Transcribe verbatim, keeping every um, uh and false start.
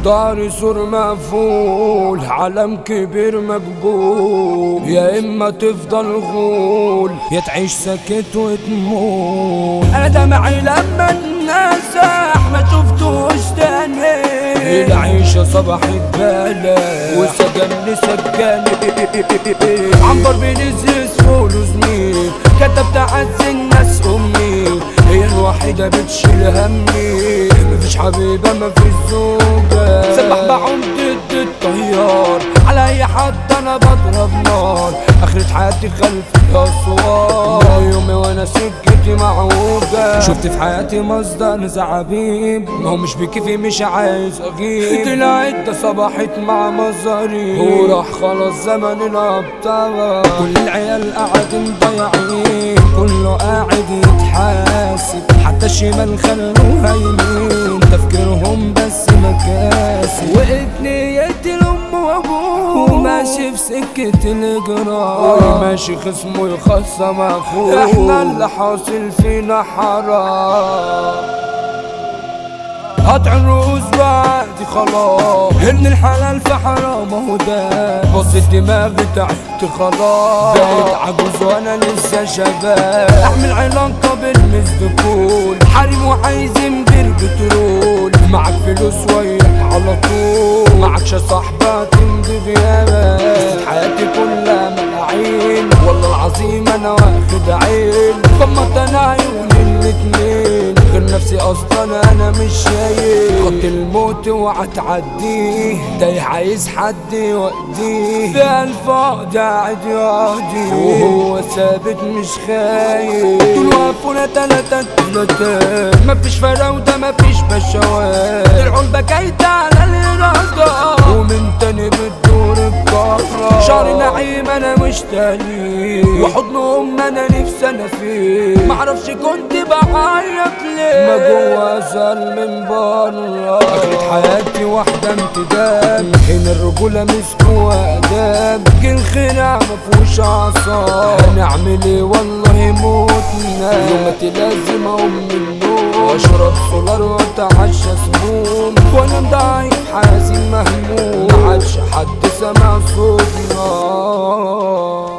دار سور مقفول، عالم كبير مقبول، يا اما تفضل غول يا تعيش ساكت وتموت. انا دمعي لما الناس ما شفتوش تاني، العيشة صبحت بلا وسجن سجاني. عنبر بنزرس فول زميل، كتبت عز الناس امي، هي الوحيدة بتشيل همي، مفيش حبيبة مفيش زوجة. سبح بعوم ضد الطيار، على اي حد انا بضرب نار، اخرة حياتي خلف الاسوار، يومي وانا سكتي معوجة. شفت في حياتي مصدر زعابيب، ما هو مش بكيفي مش عايز اغيب، طلعت ده صبحت مع مظهري، وراح خلاص زمن الابطال. كل العيال قاعدين ضايعين، كله قاعد يتحاسب، حتى الشمال خلوها يمين، تفكيرهم بس مكاسب. وقت نيتي الام وابوه، ماشي في سكة الجرار، ماشي خصمه يخصم اخوه، احنا اللي حاصل فينا حرام. قطع الرؤوس بعدي خلاص، ابن الحلال في حرام اهو ده، بص الدماغ بتاعتي خلاص، بقيت عجوز وانا لسه شباب. احمل علاقة بالمزدكول، حريم وعايزين بالبترول، معك فلوس وياك على طول، معكش صاحبة تمضي غيابك، حياتي كلها ملاعين، والله العظيم انا واخد عين، غمضت انا عيوني الاتنين، غير نفسي اصلا انا مش شايف، خط الموت وعتعديه، ده عايز حد يوديه، ده الفقد قاعد يهدي، وهو ثابت مش خايف، طول وقفونا تلاتة تلاتات، مفيش فراودة مفيش بشوات، طلعوا البكايت على الإرادة، ومن تاني بتدور الكهرة، شعر نعيم انا مشتاق ليه، وحضنهم انا نفسي انا فيه، معرفش كنت بعيط ليه، ما جوا زال من بره، اخرة حياتي واحدة امتداد، هنا الرجولة مسكوا اداب، جه الخناق مفهوش اعصاب، هنعمل ايه والله موتنا، يومتي لازم اقوم من النوم، واشرب سولار واتعشى سموم، وانا ضعيف حزين مهموم، معادش حد سمع صوتنا.